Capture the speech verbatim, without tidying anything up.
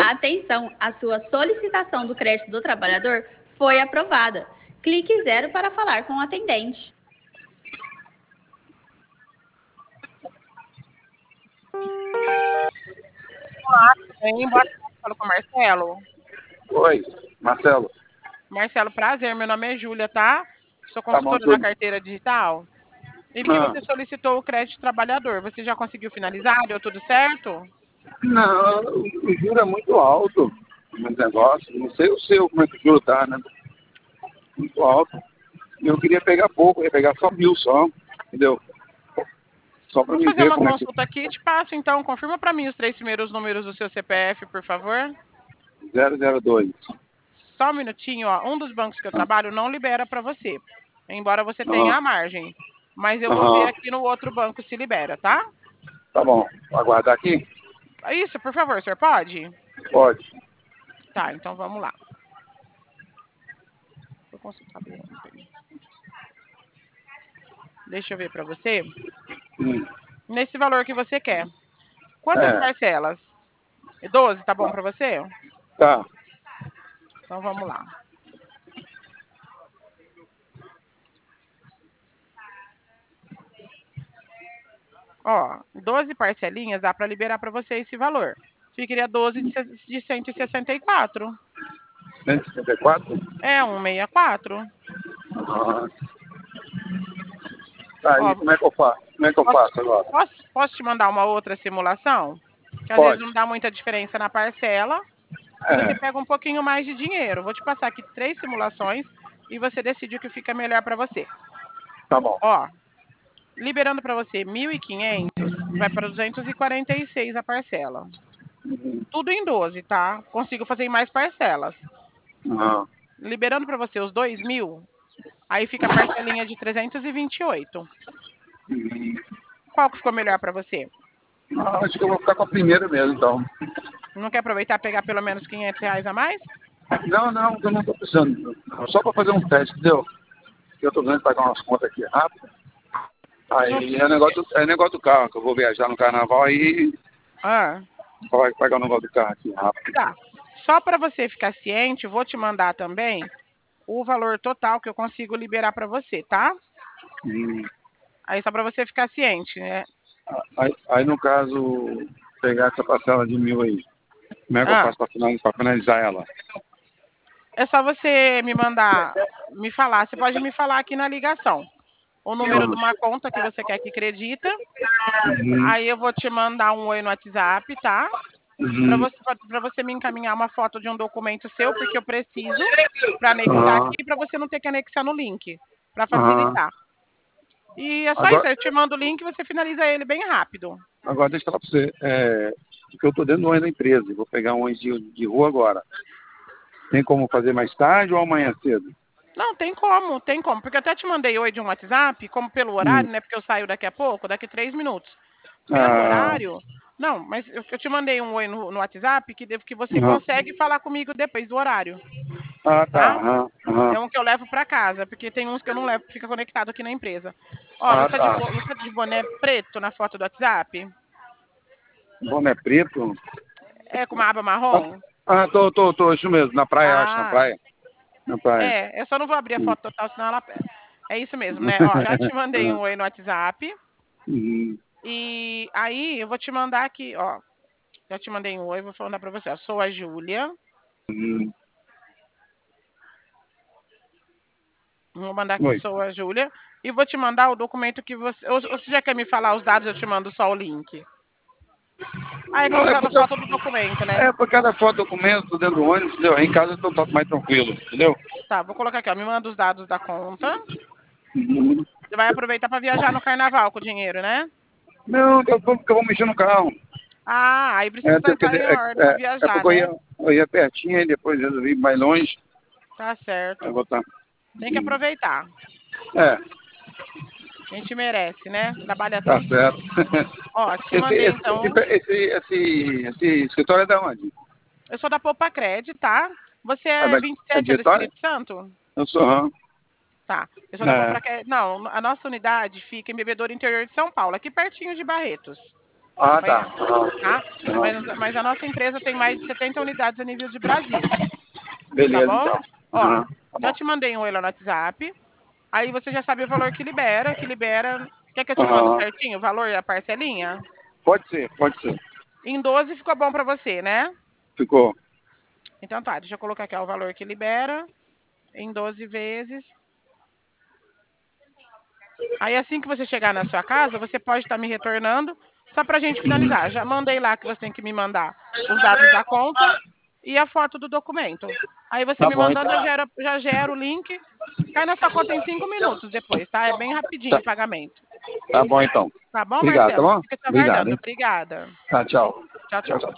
Atenção, a sua solicitação do crédito do trabalhador foi aprovada. Clique zero para falar com o atendente. Olá, tudo bem? Boa tarde, falo com o Marcelo. Oi, Marcelo. Marcelo, prazer, meu nome é Júlia, tá? Sou Tá bom, consultora na tudo. carteira digital. E vi que Ah, você solicitou o crédito trabalhador. Você já conseguiu finalizar? Deu tudo certo? não, o juro é muito alto no negócio. Não sei o seu, como é que o juro tá, né? Muito alto. E eu queria pegar pouco, eu ia pegar só mil só, entendeu? Só para Vou me fazer ver uma como é que... consulta aqui e te passo, então. Confirma para mim os três primeiros números do seu C P F, por favor. zero zero dois. Só um minutinho, ó. Um dos bancos que eu trabalho não libera para você, embora você tenha Aham, a margem. Mas eu vou ver aham. aqui no outro banco se libera, tá? Tá bom. Vou aguardar aqui? Isso, por favor, o senhor pode? Pode. Tá, então vamos lá. Vou consultar ontem. Deixa eu ver para você. Hum. Nesse valor que você quer. Quantas É, parcelas? doze, tá bom para você? tá. Então vamos lá. Ó, doze parcelinhas dá para liberar para você esse valor. Ficaria doze de se- de cento e sessenta e quatro. cento e sessenta e quatro? É, cento e sessenta e quatro. Aham. Tá, Ó, e como é que eu faço? Como é que eu posso, faço agora? posso, posso te mandar uma outra simulação? Que às vezes Pode. não dá muita diferença na parcela e você É, pega um pouquinho mais de dinheiro. Vou te passar aqui três simulações e você decide o que fica melhor para você. tá bom. Ó, liberando para você mil e quinhentos, vai para duzentos e quarenta e seis a parcela. Tudo em doze, tá? Consigo fazer em mais parcelas. Aham. Liberando para você os dois mil, aí fica a parcelinha de trezentos e vinte e oito. Qual que ficou melhor para você? Ah, acho que eu vou ficar com a primeira mesmo, então. Não quer aproveitar e pegar pelo menos quinhentos reais a mais? Não, não, eu não tô precisando. Só para fazer um teste, entendeu? Eu tô ganhando pagar umas contas aqui rápido. Não, Aí é negócio, do- é negócio do carro, que eu vou viajar no carnaval, aí ah, vai pagar o negócio do carro aqui rápido. tá. Só para você ficar ciente, vou te mandar também o valor total que eu consigo liberar para você, tá? Hum. Aí só para você ficar ciente, né? Aí, aí, no caso, pegar essa parcela de mil aí, como é que eu Ah, faço para finalizar, pra finalizar ela? é só você me mandar, me falar. Você pode me falar aqui na ligação o número de uma conta que você quer que acredita. Uhum, Aí eu vou te mandar um oi no WhatsApp, tá? Para uhum, você, para você me encaminhar uma foto de um documento seu, porque eu preciso para anexar aham, aqui, para você não ter que anexar no link, para aham. facilitar. E é só isso, Agora, eu te mando o link e você finaliza ele bem rápido. agora deixa eu falar para você, é, porque eu estou dentro do ônibus da empresa, vou pegar um ônibus de, de rua agora. Tem como fazer mais tarde ou amanhã cedo? Não, tem como, tem como. Porque eu até te mandei oi de um WhatsApp, como pelo Hum. horário, né? Porque eu saio daqui a pouco, daqui três minutos. Pelo Ah, horário. Não, mas eu, eu te mandei um oi no, no WhatsApp que, devo- que você aham. consegue falar comigo depois do horário, Ah, tá. tá? Aham, aham. É um que eu levo para casa, porque tem uns que eu não levo, fica conectado aqui na empresa. Ó, Ah, você tá de, tá. bo- você tá de boné preto na foto do WhatsApp? Boné preto? É com uma aba Ah, marrom? ah, tô, tô, tô, isso mesmo, na praia, acho, na Ah, praia. Na praia. é. Eu só não vou abrir a Hum. foto total, senão ela. É isso mesmo, né? Ó, já te mandei um oi no WhatsApp. Uhum. E aí eu vou te mandar aqui, ó. Já te mandei um oi, vou mandar pra você. Ó. Sou a Júlia. Uhum. Vou mandar aqui, Oi. sou a Júlia. E vou te mandar o documento que você. Ou, ou você já quer me falar os dados, eu te mando só o link. Ah, é que Não, você é tá na porque, foto do documento, né? é porque cada foto documento, tô dentro do ônibus, entendeu? Em casa eu tô, tô mais tranquilo, entendeu? Tá, vou colocar aqui, ó. Me manda os dados da conta. Uhum. Você vai aproveitar pra viajar no carnaval com o dinheiro, né? Não, eu vou, porque eu vou mexer no carro. Ah, aí É, precisa tem que- estar em é, ordem pra é, é viajar, porque eu né? ia, eu ia pertinho e depois resolvi ir mais longe. Tá Aí eu certo. vou estar. Tem que aproveitar. É, A gente merece, né? Trabalha tá tanto. certo. Ó, te Esse, mandei esse, então. esse, esse, esse, esse escritório é da onde? Eu sou da Poupa Cred, tá? Você É, é da- vinte e é sete, é de do Vitória? Espírito Santo? Eu sou, aham. Tá. Eu sou da É. Poupa Cred. Não, a nossa unidade fica em Bebedouro, interior de São Paulo, aqui pertinho de Barretos. Ah, Amanhã, tá. Aham. tá? Aham. Mas, mas a nossa empresa tem mais de setenta unidades a nível de Brasil, tá Beleza, bom? então. Ó, Aham. Tá já bom. te mandei um oi lá no WhatsApp, aí você já sabe o valor que libera, que libera... Quer que eu te mando Aham. certinho o valor e a parcelinha? Pode ser, pode ser. Em doze ficou bom pra você, né? Ficou. Então tá, deixa eu colocar aqui ó, o valor que libera em doze vezes. Aí assim que você chegar na sua casa, você pode estar me retornando, só pra gente finalizar. Já mandei lá que você tem que me mandar os dados da conta e a foto do documento. Aí você Tá me bom, mandando, eu então. gero, já gero o link, cai na sua conta em cinco minutos depois, tá? É bem rapidinho Tá, o pagamento. tá bom, então. Tá bom, Obrigado, tá Marcelo? bom? Fica te Obrigado, aguardando. hein? Obrigada. Tá, tchau. Tchau, Tchau, tchau. tchau.